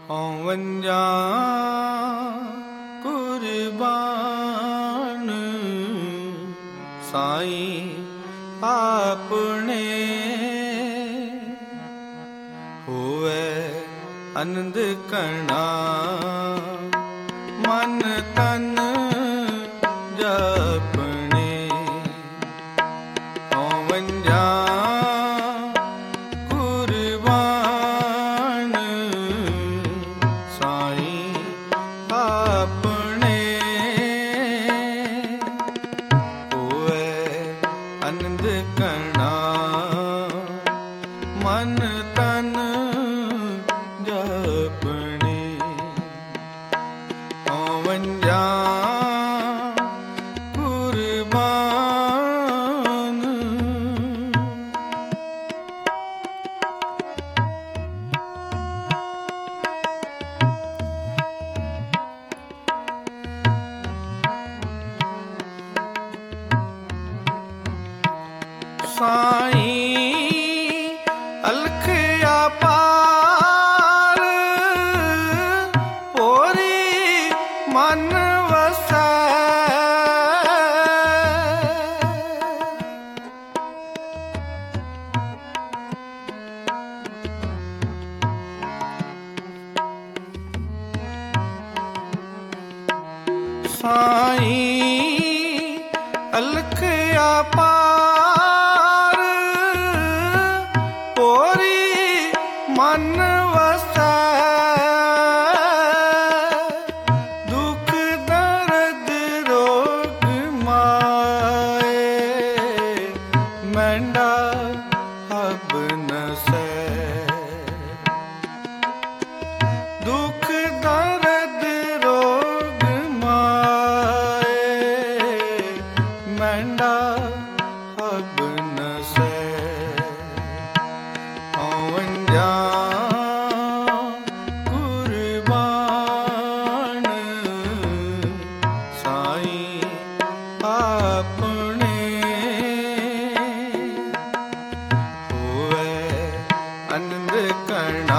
औवंजा कुर्बान साईं आपने होवे आनंद कणा मन तन जपने औवंजा कुर्बान साईं आपने होवे आनंद कणा मन तन जपने औवंजा कुर्बान साईं अलख अपार पोरी मन वसै साईं अलख अपार पोरी मन वसै दुख दर्द रोग माए मैंडा हब नसै दुख दर्द रोग माए मैंडा हब नसै औवंजा कुर्बान साईं आपने होवे आनंद कणा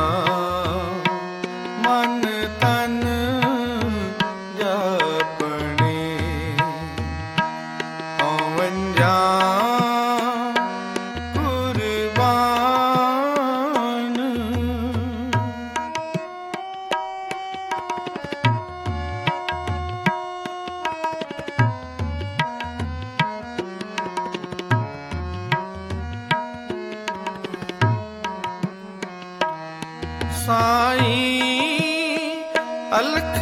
मन तन जपने औवंजा कुर्बान साईं अलख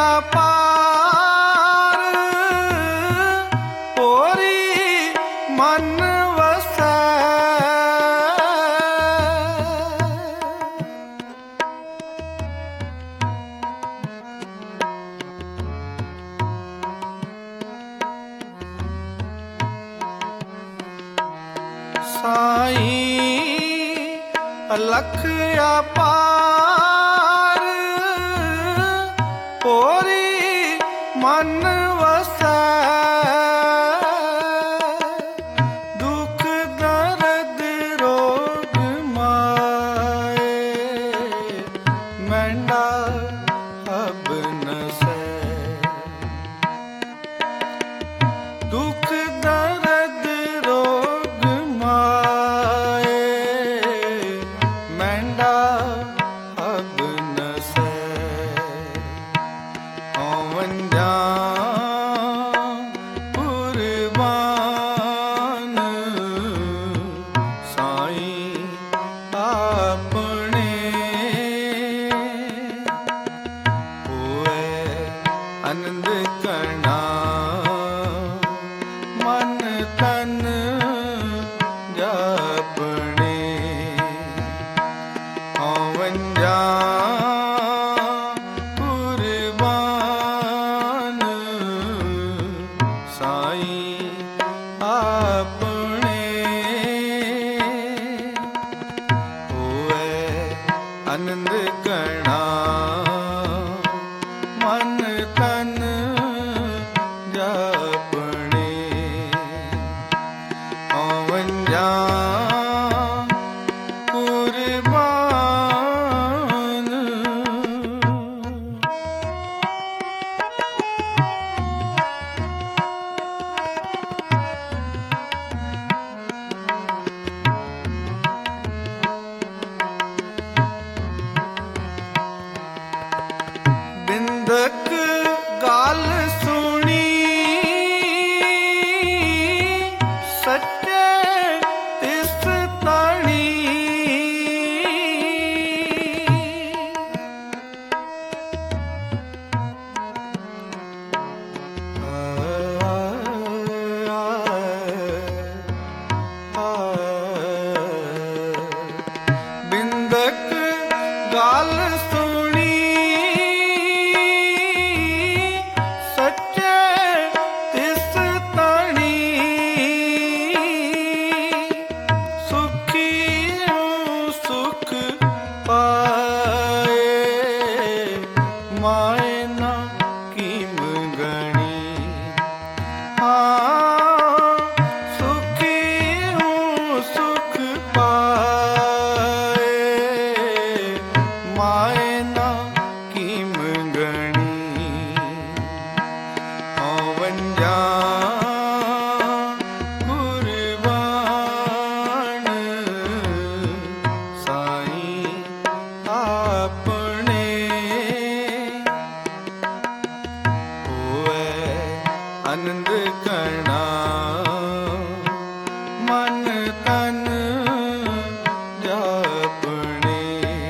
अपार पोरी मन वसै साईं अलख अपार पोरी मन वसै दुख दर्द रोग माए मैंडा हब नसै दुख दर्द रोग माए मैंडा हब नसै औवंजा कुर्बान साईं आपने होवे आनंद कणा मन तन जपने औवंजा कुर्बान साईं आपने होवे आनंद कणा मन तन जपने औवंजा कुर्बान ਬਿੰਦਕ ਗੱਲ ਸੁਣੀ ਸੱਚੇ ਤਿਸ ਤਾਣੀ ਬਿੰਦਕ ਗੱਲ ਸੁਣੀ ਸੱਚੇ ਤਿਸ ਤਾਣੀ ਸੁਖੀ ਨੂੰ ਸੁਖ ਪਾਏ ਮਾਏ ਨਾ ਕੀਮ ਗਣੀ ਹਾਂ ਸੁਖੀ ਹੂੰ ਸੁਖ ਪਾਏ ਮਾਏ ਨਾ ਕੀਮ ਗਣੀ ਅਵੰਜਾ ਕੁਰਬਾਨ ਸਾਈਂ ਆਪਣੇ ਹੋਵੇ ਆਨੰਦ ਕਰਨਾ ਮਨ ਤਨ ਜਾਪਣੇ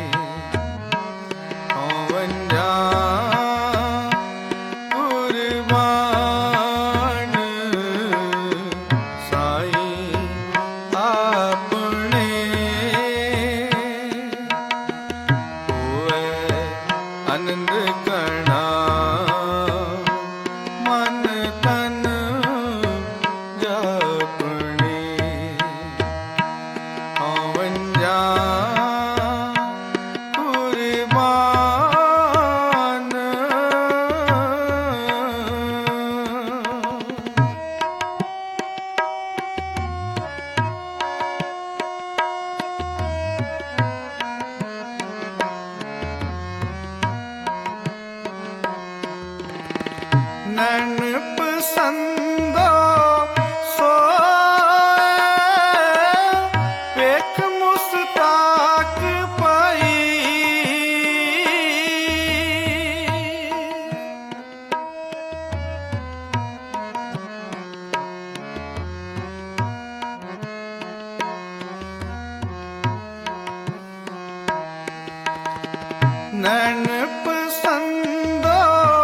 ਅਵੰਜਾ ਕੁਰਬਾਨ ਸਾਈਂ ਆਪਣੇ ਹੋਵੇ ਆਨੰਦ ਕਰਨਾ ਮਨ ਤਨ ਜਾਪਣੇ ਅਵੰਜਾ ਕੁਰਬਾਨ ਨੈਣ ਪਸੰਦੋ ਸੋਏ ਵੇਖ ਮੁਸਤਾਕ ਪਾਈ ਨੈਣ ਪਸੰਦੋ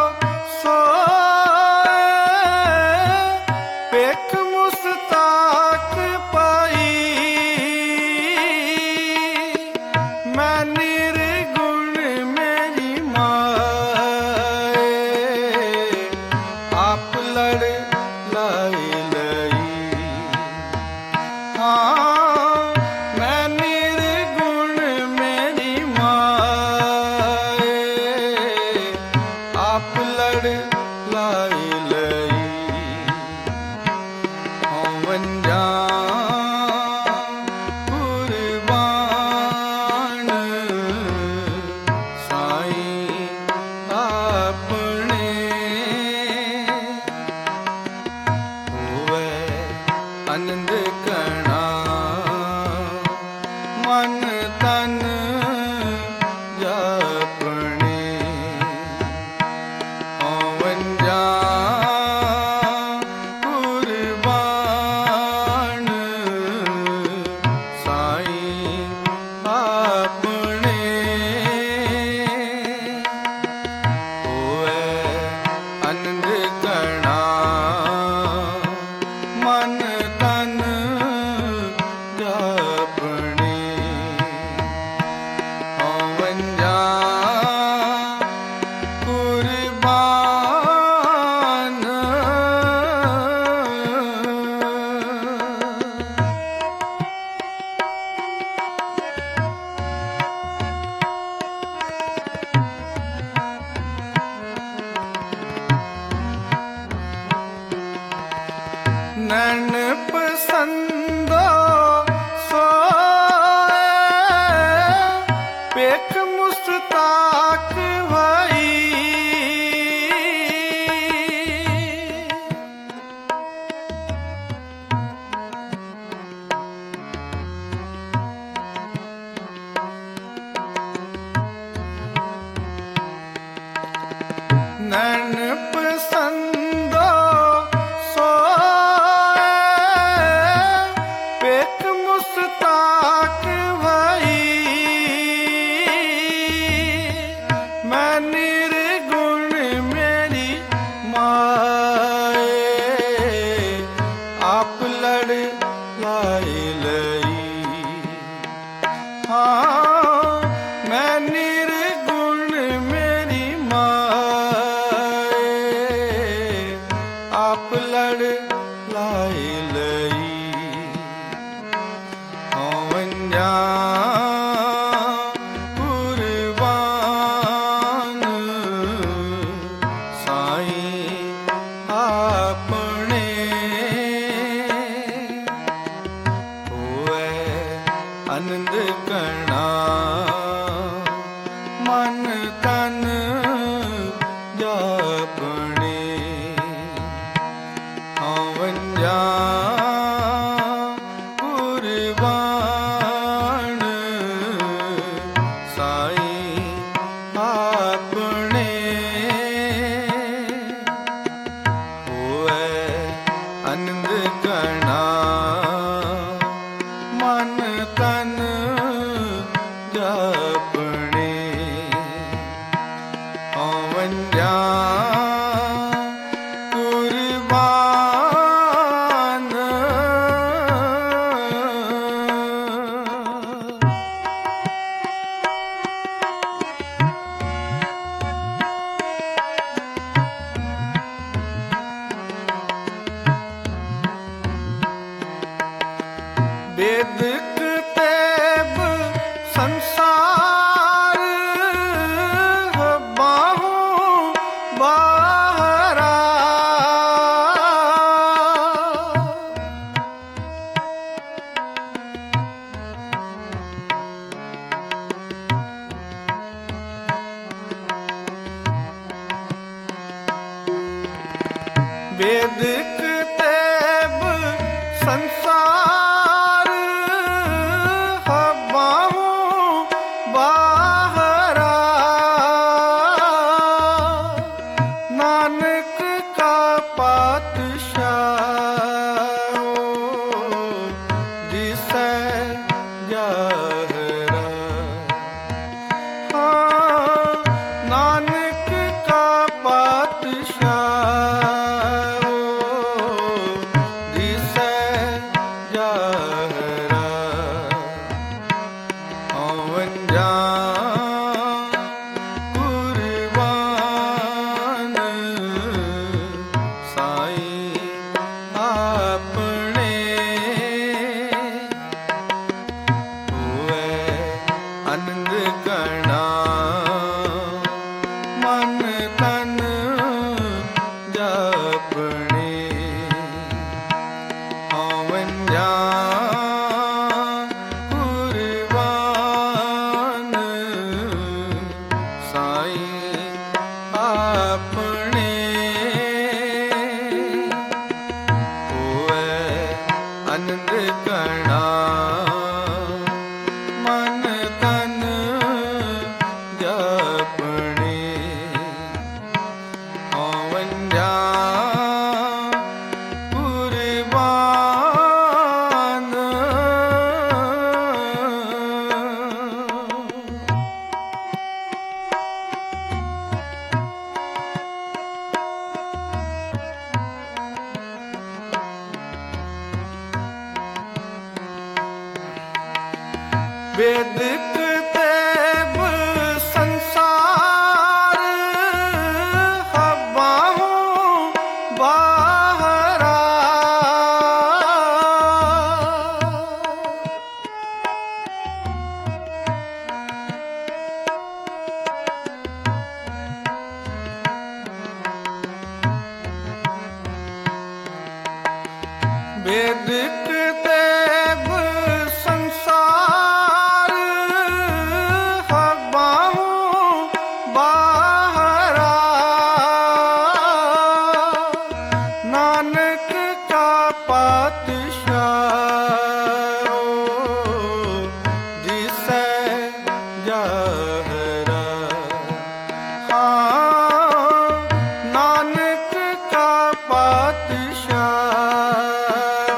ਸੋਏ ਵੇਖ ਮੁਸਤਾਕ ਪਾਈ ਮੈਂ ਨਿਰਗੁਣ ਮੇਰੀ ਮਾਏ ਆਪ ਲੜ ਲਾਈ ਲਈ ਹਾਂ ਮੈਂ ਨਿਰਗੁਣ ਮੇਰੀ ਮਾਏ ਆਪ ਲੜ ਲਾਈ ਲਈ ਅਵੰਜਾ ਕੁਰਬਾਨ ਸਾਈਂ ਆਪਣੇ ਹੋਵੇ ਆਨੰਦ ਕਰਨਾ ਮਨ ਤਨ ਜਾਪਣੇ ਅਵੰਜਾ ਕੁਰਬਾਨ ਸਾਈਂ ਆਪਣੇ ਹੋਵੇ ਆਨੰਦ ਕਰਨਾ ਮਨ ਤਨ ਜਾਪਣੇ ਅਵੰਜਾ ਕੁਰਬਾਨ ਨੈਣ ਪਸੰਦੋ ਸੋਏ ਵੇਖ ਮੁਸਤਾਕ ਭਾਈ ਕਣਾ ਮਨ ਤਨ ਜਪਣੇ ਹਉਨ ਜਾਨ ਕੁਰਬਾਨ ਸਾਈਂ ਆਪਣੇ ਹੋਵੇ ਅਨੰਦ ਕਣਾ ਮਨ ਤਨ ਜਪਣੇ ਹਉਨ ਜਾਨ ਕੁਰਬਾਨ वेदिक देव संसार हवाओं बाहरा वेदिक देव संसार नानक का पातशाह जिसे जहरा हाँ नानक का पातशाह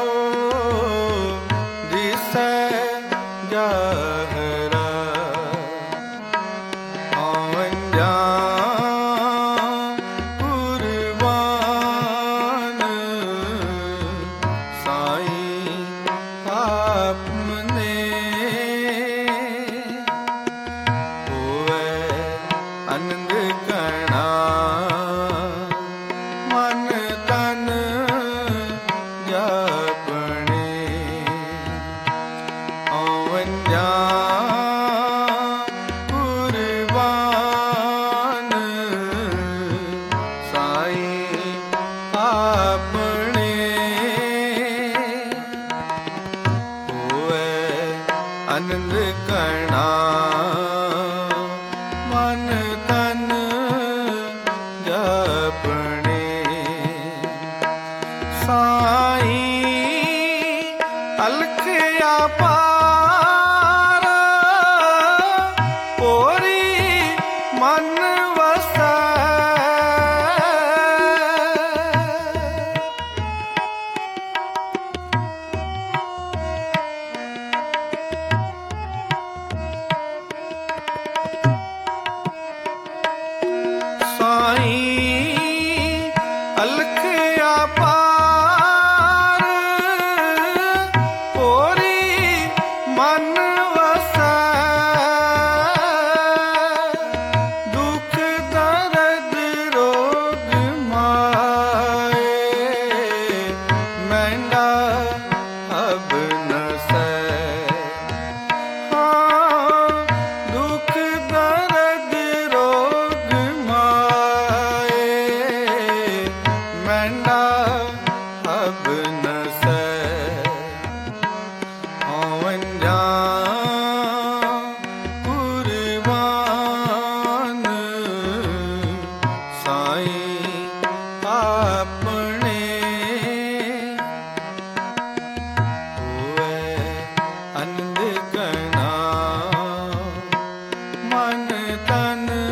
जिसे जहरा हवन जान कुर्बान साईं आपने होवे आनंद कणा मन तन जपणे हवन जान कुर्बान साईं ਆਪਣੇ ਹੋਵੇ ਆਨੰਦ ਕਣਾ ਮਨ ਤਨ ਜਪਣੇ ਸਾਈਂ ਅਲਖ ਅਪਾਰ ਪੋਰੀ ਮਨ ਵਸੈ ਸਾਈਂ ਅਲਖ ਅਪਾਰ ਪੋਰੀ ਮਨ ਵਸੈ ਦੁਖ ਦਰਦ ਰੋਗ ਮਾਏ ਮੈਂਡਾ ਅਬ ਨਸੈ ਦੁਖ ਦਰਦ ਰੋਗ ਮਾਏ ਮੈਂਡਾ ਅਬ ਨਸੈ ਹਉਨ ਜਾਨ ਕੁਰਬਾਨ ਸਾਈਂ ਆਪਣੇ ਹੋਵੇ ਆਨੰਦ ਕਣਾ ਮਨ ਤਨ